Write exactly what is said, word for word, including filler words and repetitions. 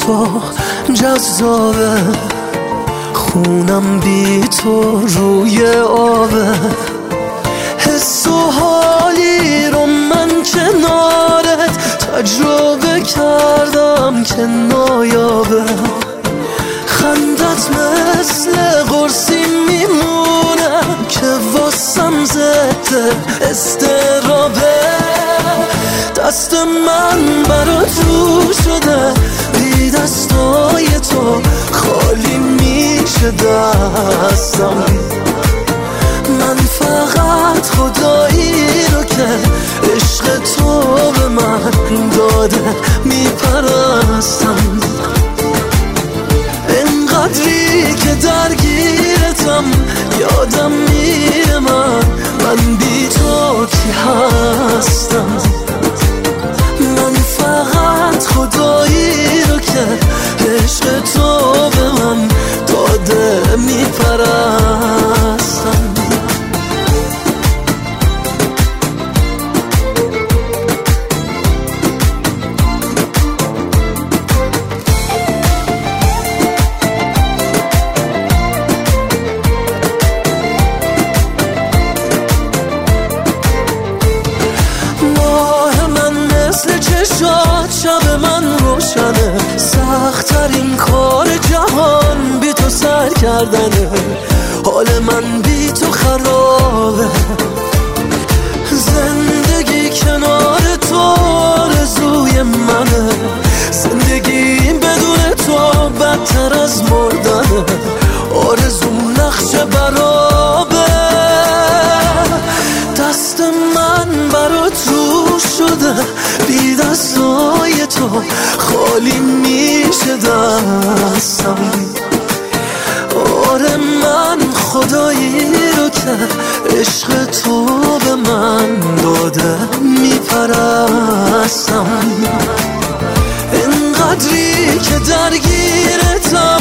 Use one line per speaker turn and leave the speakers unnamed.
تو جذابه، خونم بی تو روی آبه. حس و حالی رو من کنارت تجربه کردم که نایابه. خندت مثل قرصی میمونه که واسم ضد استرابه. دست من برا تو شده، بی دستای تو خالی میشه دستم. من فقط خدایی رو که عشق تو به من داده میپرستم. اینقدری که درگیرتم یادم میره من من بی تو کی هستم. من فقط خدایی رو که عشق تو به من داده میپرستم. شاد شب من روشنه، سخت‌ترین کار جهان بی تو سر کردنه. حال من بی تو خرابه، زندگی کنار تو آرزوی منه. زندگی بدون تو بدتر از مردنه، آرزوم نقش برابه. دست من برا تو شده، بی دستای تو خالی میشه دستم. آره من خدایی رو که عشق تو به من داده میپرستم. اینقدری که درگیرتم